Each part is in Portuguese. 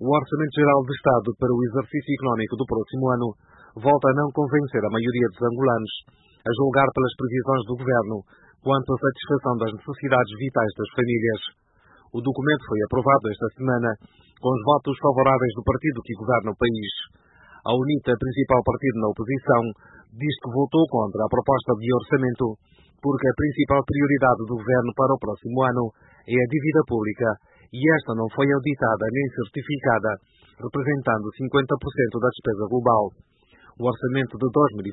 O Orçamento Geral do Estado para o exercício económico do próximo ano volta a não convencer a maioria dos angolanos, a julgar pelas previsões do Governo quanto à satisfação das necessidades vitais das famílias. O documento foi aprovado esta semana com os votos favoráveis do partido que governa o país. A UNITA, principal partido na oposição, diz que votou contra a proposta de orçamento porque a principal prioridade do governo para o próximo ano é a dívida pública e esta não foi auditada nem certificada, representando 50% da despesa global. O orçamento de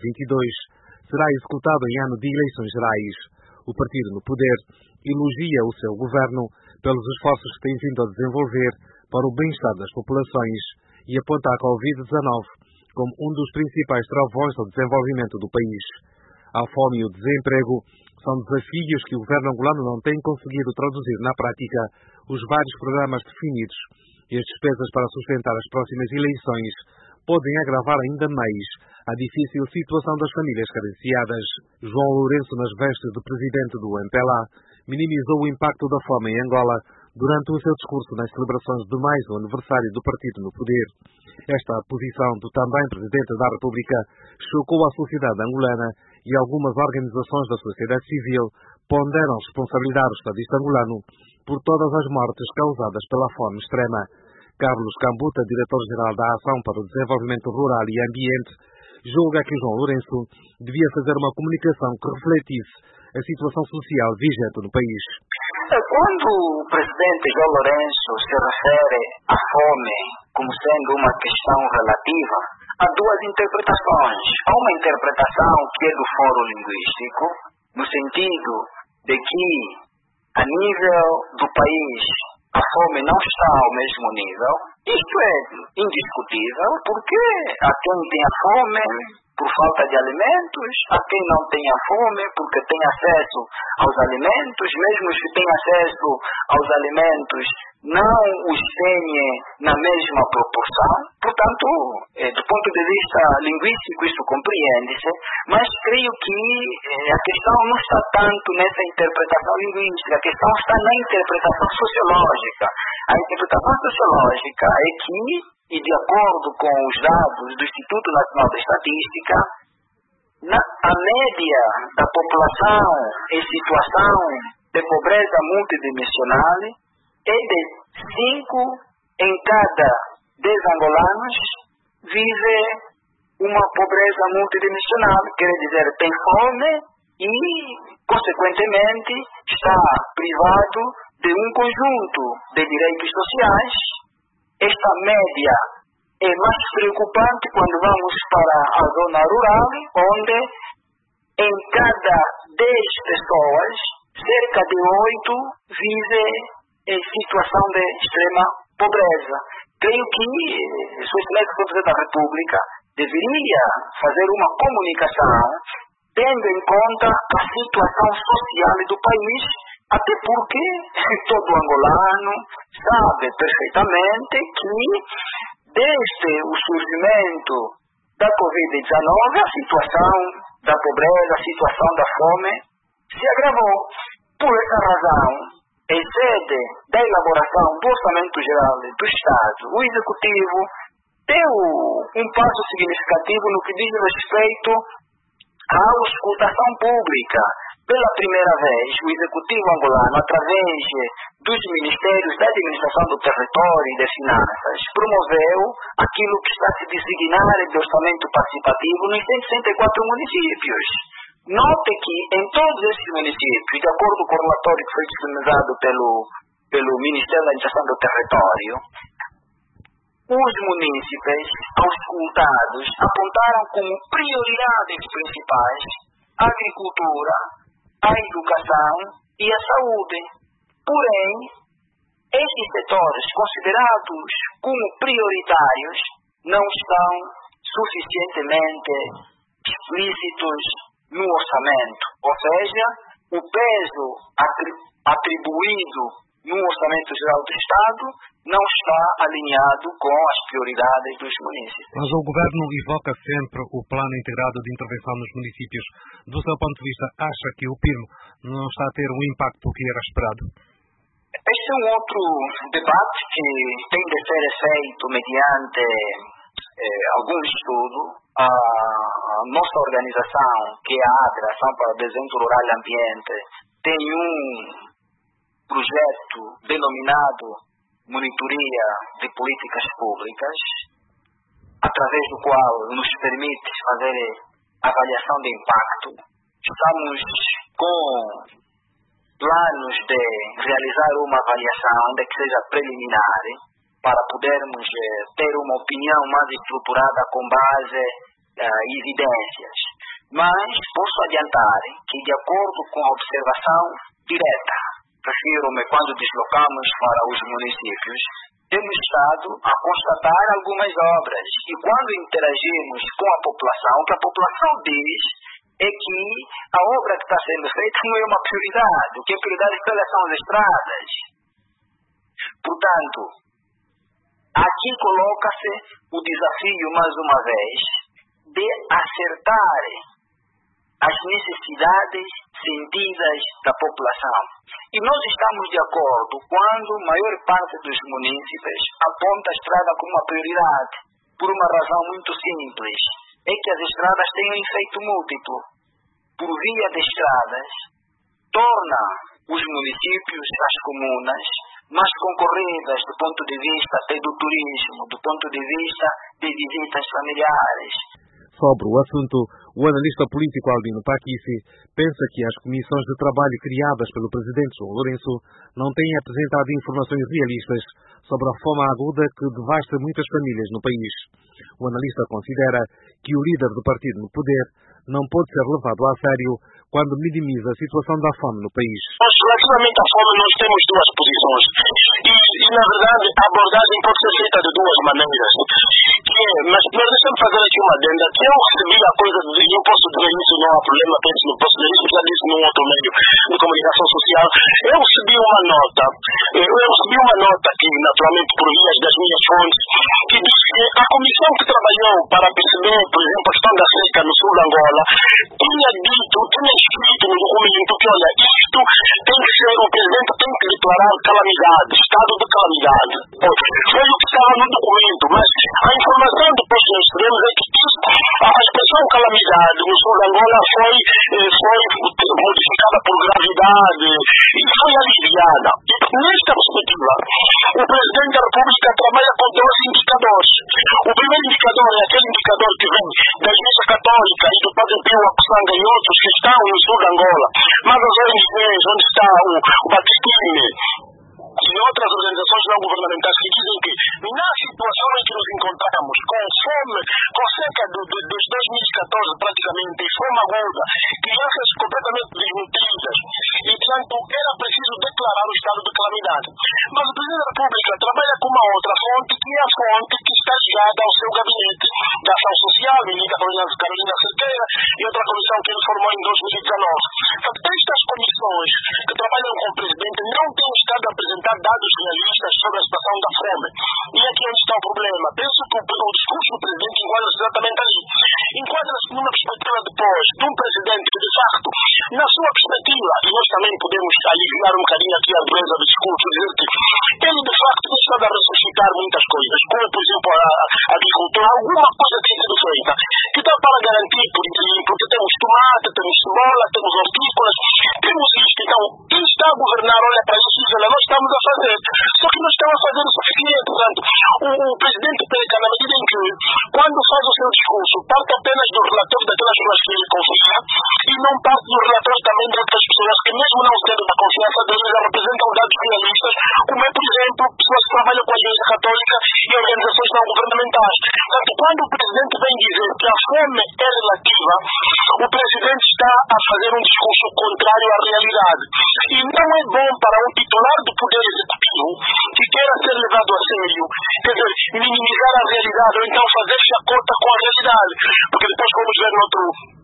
2022 será executado em ano de eleições gerais. O partido no poder elogia o seu governo pelos esforços que tem vindo a desenvolver para o bem-estar das populações e aponta a Covid-19 como um dos principais travões do desenvolvimento do país. A fome e o desemprego são desafios que o governo angolano não tem conseguido traduzir na prática os vários programas definidos e as despesas para sustentar as próximas eleições podem agravar ainda mais a difícil situação das famílias carenciadas. João Lourenço, nas vestes de presidente do MPLA, minimizou o impacto da fome em Angola durante o seu discurso nas celebrações de mais um aniversário do partido no poder. Esta posição do também presidente da República chocou a sociedade angolana e algumas organizações da sociedade civil ponderam responsabilizar o estadista angolano por todas as mortes causadas pela fome extrema. Carlos Cambuta, diretor-geral da Ação para o Desenvolvimento Rural e Ambiente, julga que João Lourenço devia fazer uma comunicação que refletisse a situação social vigente no país. Quando o presidente João Lourenço se refere à fome como sendo uma questão relativa, há duas interpretações. Há uma interpretação que é do foro linguístico, no sentido de que, a nível do país, a fome não está ao mesmo nível. Isto é indiscutível, porque há quem tenha fome por falta de alimentos, há quem não tenha fome porque tem acesso aos alimentos, mesmo os que têm acesso aos alimentos não os têm na mesma proporção. Portanto, do ponto de vista linguístico isso compreende-se, mas creio que a questão não está tanto nessa interpretação linguística, a questão está na interpretação sociológica. A interpretação sociológica é que, e de acordo com os dados do Instituto Nacional de Estatística, a média da população em situação de pobreza multidimensional é de 5 em cada 10 angolanos vive uma pobreza multidimensional, quer dizer, tem fome e, consequentemente, está privado de um conjunto de direitos sociais. Esta média é mais preocupante quando vamos para a zona rural, onde em cada 10 pessoas, cerca de 8 vive em situação de extrema pobreza. Creio que Sua Excelência o Presidente da República deveria fazer uma comunicação tendo em conta a situação social do país, até porque todo angolano sabe perfeitamente que desde o surgimento da Covid-19 a situação da pobreza, a situação da fome se agravou. Por essa razão, em sede da elaboração do Orçamento Geral do Estado, o Executivo deu um passo significativo no que diz respeito à auscultação pública. Pela primeira vez, o Executivo angolano, através dos Ministérios da Administração do Território e das Finanças, promoveu aquilo que está a se designar de orçamento participativo nos 164 municípios. Note que em todos esses municípios, de acordo com o relatório que foi disponibilizado pelo Ministério da Administração do Território, os munícipes auscultados apontaram como prioridades principais a agricultura, a educação e a saúde. Porém, estes setores considerados como prioritários não estão suficientemente explícitos no orçamento. Ou seja, o peso atribuído no Orçamento Geral do Estado não está alinhado com as prioridades dos municípios. Mas o Governo evoca sempre o Plano Integrado de Intervenção nos Municípios. Do seu ponto de vista, acha que o PIRM não está a ter o impacto que era esperado? Este é um outro debate que tem de ser feito mediante algum estudo. A nossa organização, que é a ADRA, Ação para o Desenvolvimento Rural e Ambiente, tem um projeto denominado Monitoria de Políticas Públicas, através do qual nos permite fazer avaliação de impacto. Estamos com planos de realizar uma avaliação, ainda que seja preliminar, para podermos ter uma opinião mais estruturada com base em evidências. Mas posso adiantar que, de acordo com a observação direta, refiro-me quando deslocamos para os municípios, temos estado a constatar algumas obras. E quando interagimos com a população, o que a população diz é que a obra que está sendo feita não é uma prioridade. O que é prioridade são as estradas. Portanto, aqui coloca-se o desafio, mais uma vez, de acertar as necessidades sentidas da população. E nós estamos de acordo quando a maior parte dos munícipes aponta a estrada como uma prioridade, por uma razão muito simples. É que as estradas têm um efeito múltiplo. Por via de estradas, torna os municípios, as comunas, mais concorridas do ponto de vista até do turismo, do ponto de vista de visitas familiares. Sobre o assunto, o analista político Albino Paquici pensa que as comissões de trabalho criadas pelo presidente João Lourenço não têm apresentado informações realistas sobre a fome aguda que devasta muitas famílias no país. O analista considera que o líder do partido no poder não pode ser levado a sério quando minimiza a situação da fome no país. Relativamente à fome, nós temos duas posições. E na verdade, a abordagem pode ser feita de duas maneiras. Mas deixa-me fazer aqui uma adenda. Que eu recebi a coisa, eu posso dizer isso, não há problema, penso, não posso dizer isso, já disse num outro meio de comunicação social. Eu recebi uma nota que, naturalmente, por vias das minhas fontes, que diz que a comissão que trabalhou para perceber, por exemplo, a questão da seca no sul de Angola, tinha escrito no documento que, olha, isto tem que ser, o presidente tem que declarar calamidade, estado de calamidade. Foi o que estava no documento, mas a informação depois que nós tivemos é que a expressão calamidade no sul de Angola foi modificada por gravidade e foi aliviada. Nesta perspectiva, o presidente da República trabalha com dois indicadores. O primeiro indicador é aquele indicador que vem da Igreja Católica e do Padre Pio Akusanga e outros que estão no sul de Angola, mas as ONGs, onde está o Batistine e outras organizações não governamentais que dizem que na situação em que nos encontramos, com fome, com seca desde 2014 praticamente, e fome aguda, crianças completamente desnutridas, e portanto era preciso declarar o estado de calamidade. Mas o Presidente da República trabalha com uma outra fonte, que é a fonte que está ligada ao seu gabinete da ação social, ministra Carolina Cerqueira, e outra comissão que ele formou em 2019. Portanto, estas comissões que trabalham com o Presidente não têm estado a apresentar dados realistas sobre a situação da fome. E aqui é onde está o problema. Penso que o discurso do Presidente enquadra-se exatamente ali. Enquadra-se numa perspectiva depois de um Presidente que, de facto, na sua perspectiva, e nós também podemos aliviar um bocadinho aqui a dureza do discurso, dizer que ele, de facto, tem estado a ressuscitar muitas coisas, como, por exemplo, a agricultura. Alguma coisa tem sido feita, que dá para garantir, porque temos tomate, temos cebola, temos hortícolas, temos isto. Então, quem está a governar olha para isso e diz, olha, nós estamos a fazer, só que não estamos a fazer o suficiente. Portanto, o Presidente peca na medida em que, quando faz o seu discurso, parte apenas do relatório daquelas pessoas que ele confia e não parte do relatório também de outras pessoas que, mesmo não tendo da confiança deles, já representam dados realistas, como é, por exemplo, pessoas que trabalham com a Igreja Católica e organizações não governamentais. Portanto, quando o Presidente vem dizer que a fome é relativa, o Presidente está a fazer um discurso contrário à realidade. E não é bom para um titular do Poder Executivo que queira ser levado a sério, quer dizer, minimizar a realidade ou então fazer-se a conta com a realidade. Porque depois vamos ver noutro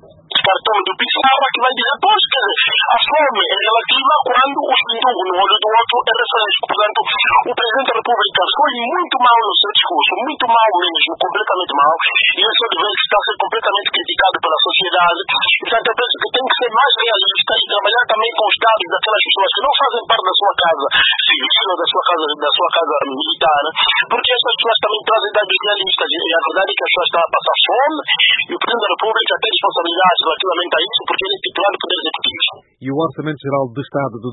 cartão do Pissarra que vai dizer, pois, quer dizer, a fome é relativa quando o pindugo no olho do outro é refresco. Portanto, o Presidente da República foi muito mal no seu discurso, muito mal mesmo, completamente mal, e esse dever está a ser completamente criticado pela sociedade. Portanto, eu penso que tem que ser mais realista e trabalhar também com os dados daquelas pessoas que não fazem parte da sua casa civil ou da sua casa militar, porque essas pessoas também trazem dados realistas, e a verdade é que as pessoas estão a passar fome, e o Presidente da República tem responsabilidade relativamente a isso, porque ele é titular do Poder Executivo. E o Orçamento Geral do Estado de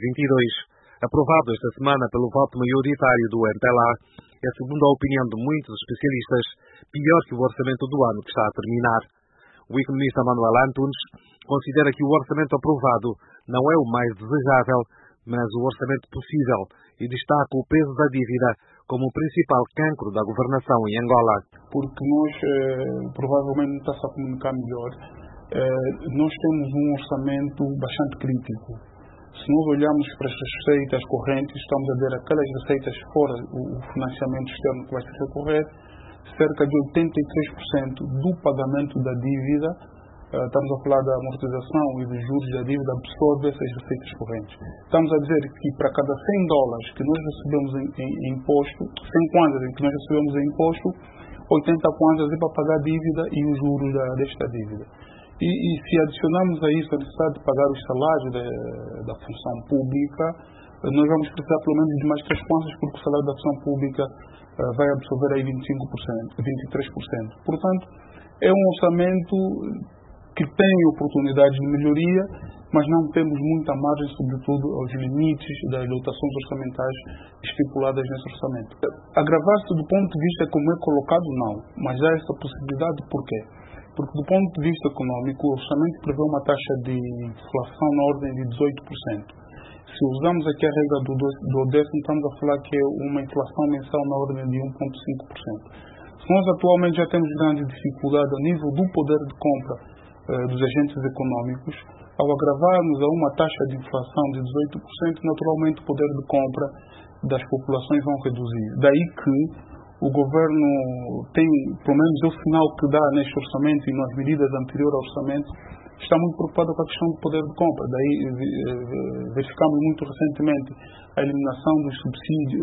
2022, aprovado esta semana pelo voto maioritário do MPLA, é, segundo a opinião de muitos especialistas, pior que o orçamento do ano que está a terminar. O economista Manuel Antunes considera que o orçamento aprovado não é o mais desejável, mas o orçamento possível, e destaca o peso da dívida como o principal cancro da governação em Angola. Porque nós, provavelmente, não está-se a comunicar melhor, nós temos um orçamento bastante crítico. Se nós olharmos para as receitas correntes, estamos a ver aquelas receitas fora o financiamento externo que vai ser recorrente, cerca de 83% do pagamento da dívida, estamos a falar da amortização e dos juros da dívida, absorve essas receitas correntes. Estamos a dizer que para cada $100 que nós recebemos em imposto, 100 kwanzas que nós recebemos em imposto, 80 kwanzas é para pagar a dívida e os juros desta dívida. E se adicionarmos a isso a necessidade de pagar os salários da função pública, nós vamos precisar pelo menos de mais 3 kwanzas, porque o salário da função pública vai absorver aí 25%, 23%. Portanto, é um orçamento que tem oportunidades de melhoria, mas não temos muita margem, sobretudo aos limites das dotações orçamentais estipuladas nesse orçamento. Agravar-se do ponto de vista como é colocado, não, mas há essa possibilidade. Por quê? Porque do ponto de vista econômico, o orçamento prevê uma taxa de inflação na ordem de 18%. Se usamos aqui a regra do décimo, estamos a falar que é uma inflação mensal na ordem de 1,5%. Se nós atualmente já temos grande dificuldade a nível do poder de compra dos agentes econômicos, ao agravarmos a uma taxa de inflação de 18%, naturalmente o poder de compra das populações vão reduzir. Daí que o governo tem, pelo menos é o sinal que dá neste orçamento e nas medidas anteriores ao orçamento, está muito preocupado com a questão do poder de compra. Daí verificamos muito recentemente a eliminação dos subsídios,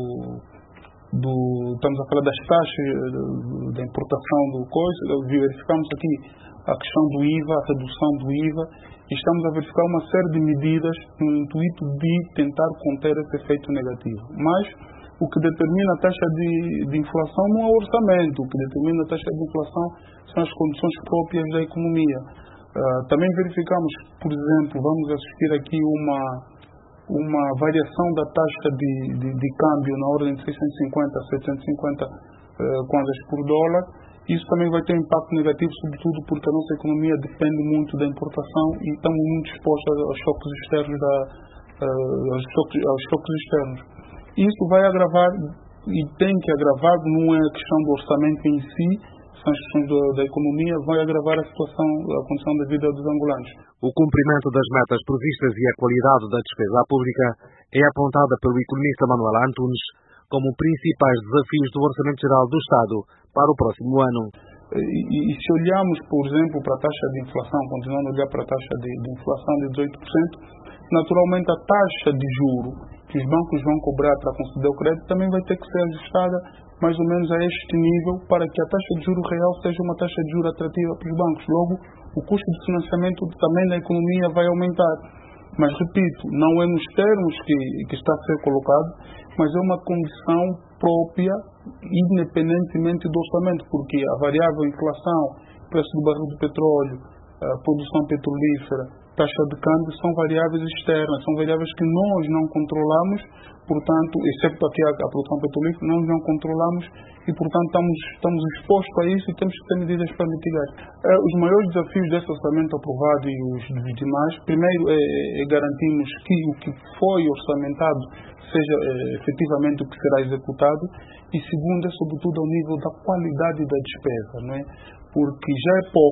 estamos a falar das taxas da importação do coisa, verificamos aqui a questão do IVA, a redução do IVA, e estamos a verificar uma série de medidas no intuito de tentar conter esse efeito negativo. Mas o que determina a taxa de inflação não é o orçamento, o que determina a taxa de inflação são as condições próprias da economia. Também verificamos, por exemplo, vamos assistir aqui uma variação da taxa de câmbio na ordem de 650 a 750 kwanzas por dólar. Isso também vai ter um impacto negativo, sobretudo porque a nossa economia depende muito da importação e estamos muito expostos aos choques externos, aos choques externos. Isso vai agravar e tem que agravar, não é a questão do orçamento em si, são as questões da economia, vai agravar a situação, a condição da vida dos angolanos. O cumprimento das metas previstas e a qualidade da despesa pública é apontada pelo economista Manuel Antunes como principais desafios do Orçamento Geral do Estado para o próximo ano. E se olharmos, por exemplo, para a taxa de inflação, continuando a olhar para a taxa de inflação de 18%, naturalmente a taxa de juro que os bancos vão cobrar para conceder o crédito também vai ter que ser ajustada mais ou menos a este nível para que a taxa de juro real seja uma taxa de juro atrativa para os bancos. Logo, o custo de financiamento também da economia vai aumentar. Mas, repito, não é nos termos que está a ser colocado, mas é uma condição própria, independentemente do orçamento, porque a variável inflação, preço do barril de petróleo, a produção petrolífera, taxa de câmbio são variáveis externas, são variáveis que nós não controlamos, portanto, excepto aqui a produção petrolífera, nós não controlamos e, portanto, estamos expostos a isso e temos que ter medidas para mitigar. Os maiores desafios desse orçamento aprovado e os demais, primeiro é garantirmos que o que foi orçamentado seja efetivamente o que será executado e, segundo, é sobretudo ao nível da qualidade da despesa, não é? Porque já é pouca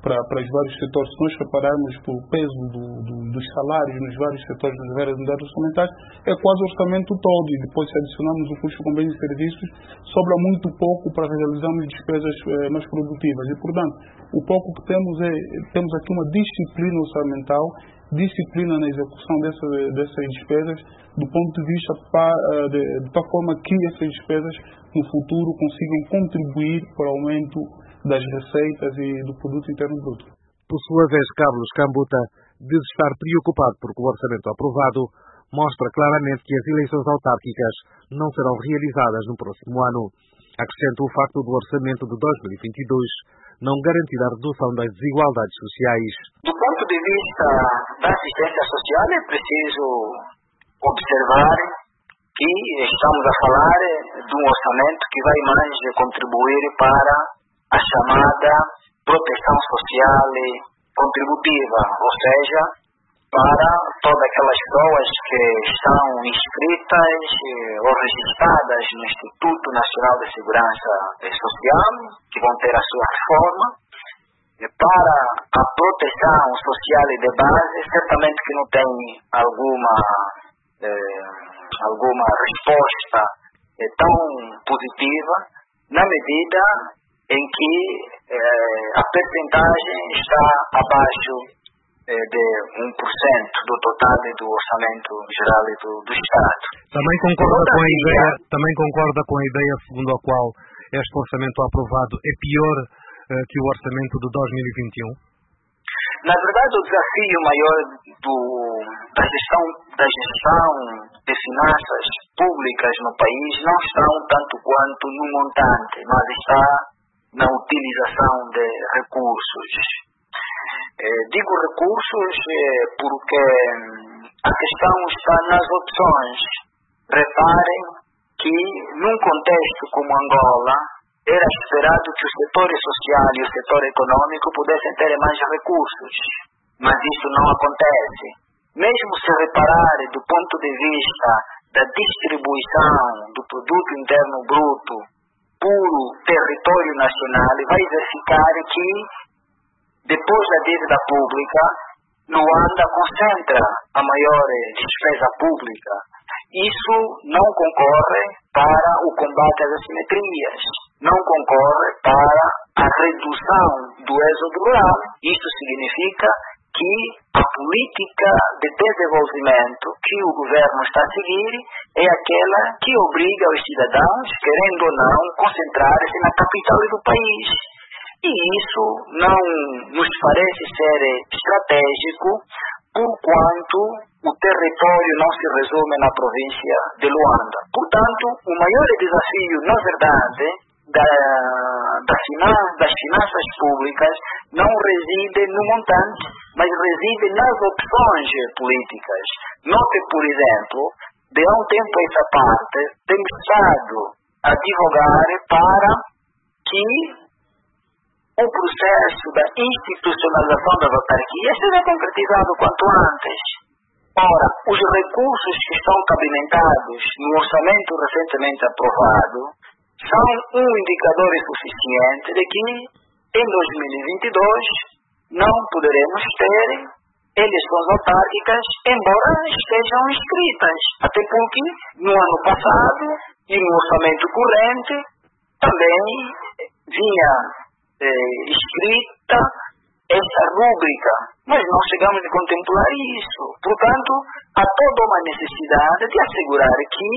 para os vários setores. Se nós repararmos o peso dos salários nos vários setores das várias unidades orçamentais, é quase o orçamento todo, e depois se adicionarmos o custo com bens e serviços, sobra muito pouco para realizarmos despesas mais produtivas. E, portanto, o pouco que temos aqui uma disciplina orçamental, disciplina na execução dessas despesas, do ponto de vista de tal forma que essas despesas no futuro consigam contribuir para o aumento das receitas e do produto interno bruto. Por sua vez, Carlos Cambuta diz estar preocupado porque o orçamento aprovado mostra claramente que as eleições autárquicas não serão realizadas no próximo ano. Acrescenta o facto do orçamento de 2022 não garantir a redução das desigualdades sociais. Do ponto de vista da assistência social, é preciso observar que estamos a falar de um orçamento que vai mais contribuir para a chamada proteção social contributiva, ou seja, para todas aquelas pessoas que estão inscritas ou registradas no Instituto Nacional de Segurança Social, que vão ter a sua reforma, para a proteção social e de base, certamente que não tem alguma resposta tão positiva, na medida em que a percentagem está abaixo de 1% do total do orçamento geral do Estado. Também concorda com a ideia segundo a qual este orçamento aprovado é pior que o orçamento de 2021? Na verdade, o desafio maior da gestão de finanças públicas no país não está um tanto quanto no montante, mas está na utilização de recursos. Digo recursos porque a questão está nas opções. Reparem que num contexto como Angola, era esperado que o setor social e o setor econômico pudessem ter mais recursos, mas isso não acontece. Mesmo se reparar do ponto de vista da distribuição do produto interno bruto por território nacional, vai verificar que depois da dívida pública, Luanda concentra a maior despesa pública. Isso não concorre para o combate às assimetrias, não concorre para a redução do êxodo rural. Isso significa que a política de desenvolvimento que o governo está a seguir é aquela que obriga os cidadãos, querendo ou não, concentrar-se na capital do país. E isso não nos parece ser estratégico, porquanto o território não se resume na província de Luanda. Portanto, o maior desafio, na verdade, das finanças públicas não reside no montante, mas reside nas opções políticas. Note, por exemplo, de há um tempo a essa parte, temos estado a advogar para que o processo da institucionalização das autarquias seja concretizado quanto antes. Ora, os recursos que estão cabimentados no orçamento recentemente aprovado são um indicador suficiente de que em 2022 não poderemos ter eleições autárquicas, embora estejam inscritas. Até porque no ano passado e no orçamento corrente também vinha escrita essa rúbrica, mas não chegamos a contemplar isso. Portanto, há toda uma necessidade de assegurar que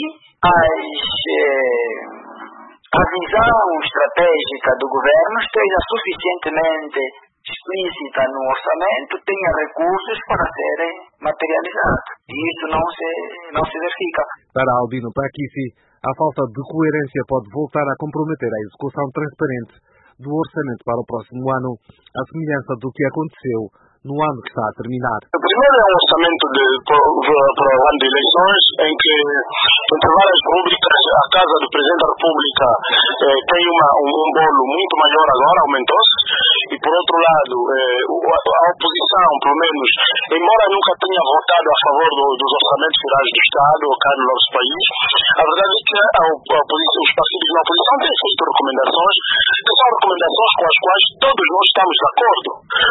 a visão estratégica do governo esteja suficientemente explícita no orçamento, tenha recursos para serem materializados. E isso não se verifica. Para Albino Paquici, a falta de coerência pode voltar a comprometer a execução transparente do orçamento para o próximo ano, à semelhança do que aconteceu no ano que está a terminar. O primeiro é um orçamento para o ano de eleições, em que, entre várias rubricas, a Casa do Presidente da República tem um bolo muito maior agora, aumentou-se, e por outro lado, a oposição, pelo menos, embora nunca tenha votado a favor dos orçamentos gerais do Estado ou cá no nosso país, a verdade é que os partidos na oposição têm feito recomendações, que são recomendações com as quais todos nós estamos de acordo.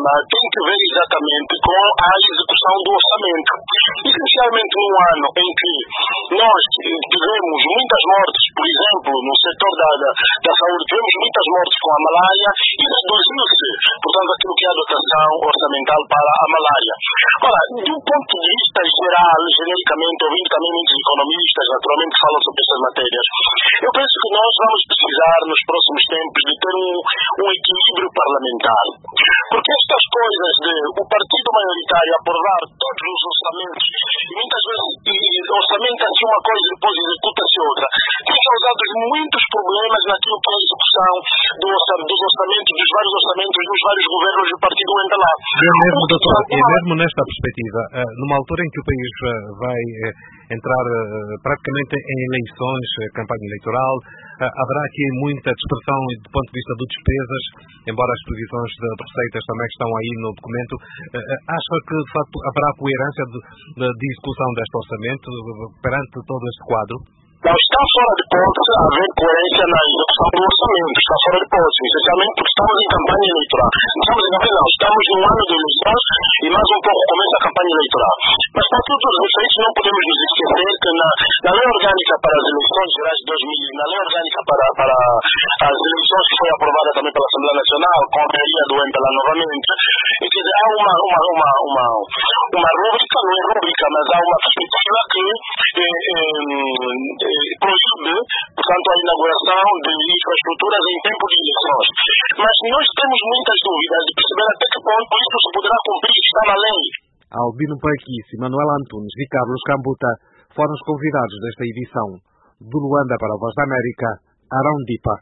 problema tem que ver exatamente com a execução do orçamento. Essencialmente num ano em que nós tivemos muitas mortes, por exemplo, no setor da saúde, tivemos muitas mortes com a malária e reduziu-se, portanto, aquilo que é a dotação orçamental para a malária. Ora, do ponto de vista geral, genericamente, ouvindo também muitos economistas, naturalmente, que falam sobre essas matérias, eu penso que nós vamos precisar, nos próximos tempos, de ter um equilíbrio parlamentar. Porque estas coisas de o partido maioritário aprovar todos os orçamentos, e muitas vezes orçamenta-se uma coisa e depois executa-se outra, tem causado muitos problemas naquilo que é a execução dos orçamentos, dos vários orçamentos, dos vários governos do partido entra lá. Doutor, mesmo nesta perspectiva, numa altura em que o país vai entrar praticamente em eleições, campanha eleitoral, haverá aqui muita dispersão do ponto de vista de despesas, embora as previsões de receitas também estão aí no documento. Acha que, de facto, haverá coerência de execução deste orçamento perante todo este quadro? Não está fora de hipótese haver coerência na execução do orçamento, está fora de hipótese, essencialmente porque estamos em campanha eleitoral. Estamos no ano de eleições e mais um pouco começa a campanha eleitoral. Mas para todos os efeitos não podemos nos esquecer que na lei orgânica para as eleições gerais de 2000, na lei orgânica para as eleições que foi aprovada também pela Assembleia Nacional, com a maioria do MPLA novamente, e que há uma rúbrica, não é rúbrica, mas há uma perspectiva que proíbe, portanto, a inauguração de infraestruturas em tempo de eleições. Mas nós temos muitas dúvidas de perceber até que ponto isso se poderá cumprir, está na lei. Albino Paquice, Manuel Antunes e Carlos Cambuta foram os convidados desta edição. Do Luanda para a Voz da América, Arão Dipa.